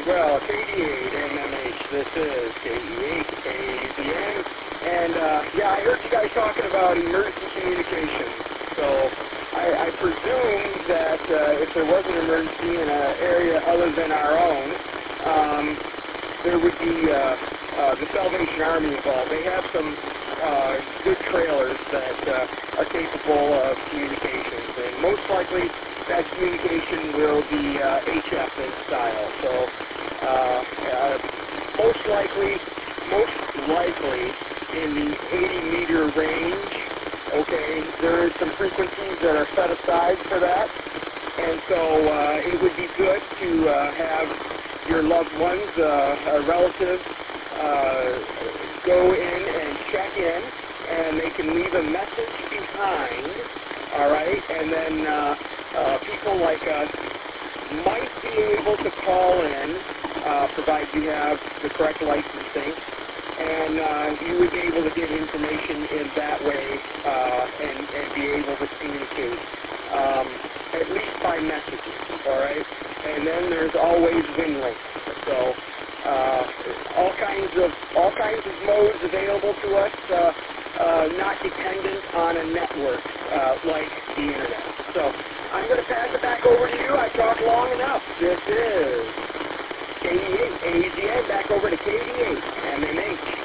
well, KD8 MMH, this is KD8 AZN, and yeah, I heard you guys talking about emergency communications, so I presume that if there was an emergency in an area other than our own, there would be the Salvation Army involved. They have some good trailers that are capable of communications, and most likely that communication will be HF in style. So most likely in the 80-meter range, okay, there is some frequencies that are set aside for that, and so it would be good to have your loved ones, relatives, go in and check in, and they can leave a message behind, all right, and then people like us might be able to call in, provided you have the correct licensing, and you would be able to get information in that way and be able to communicate, at least by messages, all right? And then there's always WinLink. So all kinds of modes available to us, not dependent on a network like the internet. So I'm going to pass it back over to you. I talked long enough. This is KD8 AZN, back over to KD8 MMH.